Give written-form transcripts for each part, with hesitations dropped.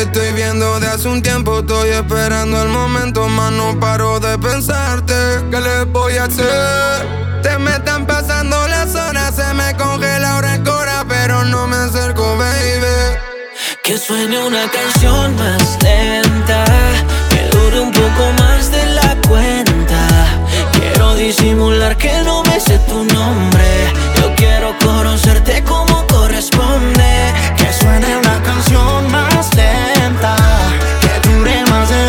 estoy viendo de hace un tiempo, estoy esperando el momento, más no paro de pensarte. ¿Qué les voy a hacer? Se me están pasando las horas, se me congela ahora el cora, pero no me acerco, baby. Que suene una canción más lenta, que dure un poco más de la cuenta. Quiero disimular que no me sé tu nombre, yo quiero conocerte como corresponde. Que suene una canción más lenta, que dure más de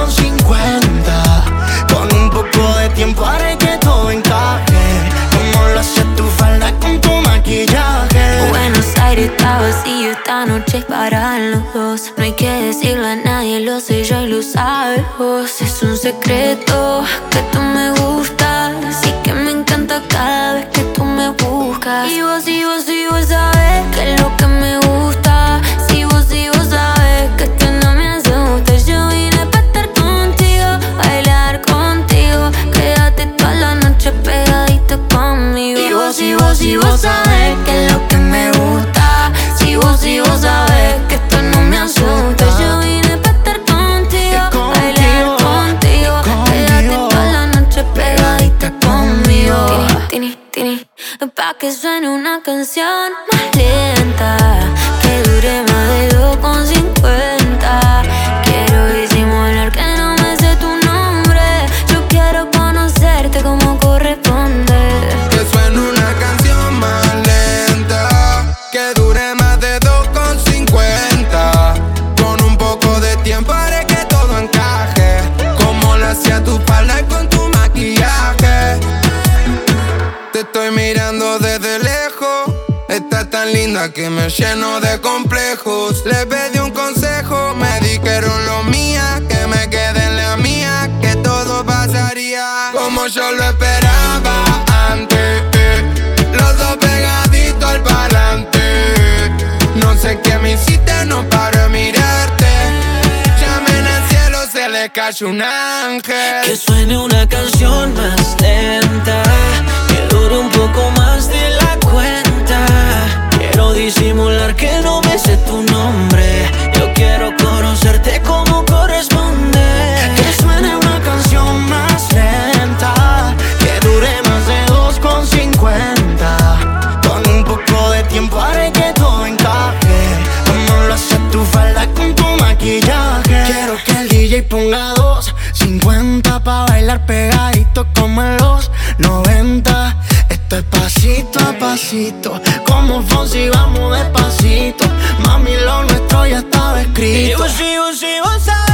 2,50. Con un poco de tiempo haré que todo encaje, como lo hace tu falda con tu maquillaje. Buenos Aires está vacío, esta noche es para los dos. No hay que decirle a nadie, lo sé yo y lo sabes vos. Es un secreto que tú me gustas, así que me encanta cada vez que tú me buscas. Y vos sabes que es lo que me gusta. Si vos sabes que esto no me asusta. Yo vine pa' estar contigo, bailar contigo, quédate toda la noche pegadito conmigo. Y vos sabes que es lo que me gusta. Si vos sabes que esto no me asusta. Yo vine pa' estar contigo, bailar contigo, quédate toda la noche pegadita conmigo. Tini, pa' que suene una canción más lenta, que dure más de 2,50. Quiero disimular que no me sé tu nombre, yo quiero conocerte como corresponde. Que suene una canción más lenta, que dure más de 2,50. Con un poco de tiempo haré que todo encaje, como lo hacía tu falda con tu maquillaje. Te estoy mirando desde lejos, estás tan linda que me lleno de complejos. Le pedí un consejo, me dijeron lo mía, que me quede en la mía, que todo pasaría como yo lo esperaba antes. Los dos pegaditos al parlante, no sé qué me hiciste, no paro de mirarte. Llamen al cielo, se le cayó un ángel. Que suene una canción más lenta, que dure un poco más de la cuenta. Quiero disimular que no me sé tu nombre, yo quiero conocerte como corresponde. Que suene una canción más lenta, que dure más de 2,50. Con un poco de tiempo haré que todo encaje, como lo hace tu falda con tu maquillaje. Quiero que el DJ ponga 2,50 pa' bailar pegadito como en los 90. Esto es pasito a pasito, como Fonsi vamos despacito. Mami, lo nuestro ya estaba escrito. Y vos sabes